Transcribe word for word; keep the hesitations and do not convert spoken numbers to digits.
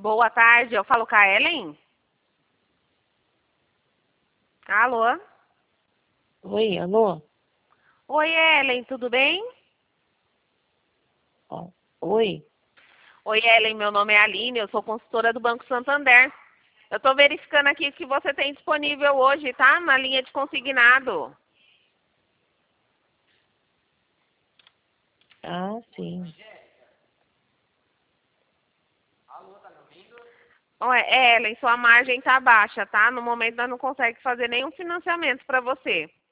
Boa tarde, eu falo com a Ellen? Alô? Oi, alô? Oi, Ellen, tudo bem? Ó, oi? Oi, Ellen, meu nome é Aline, eu sou consultora do Banco Santander. Eu estou verificando aqui o que você tem disponível hoje, tá? Na linha de consignado. Ah, sim. Oi, Ellen, sua margem está baixa, tá? No momento nós não conseguimos fazer nenhum financiamento para você.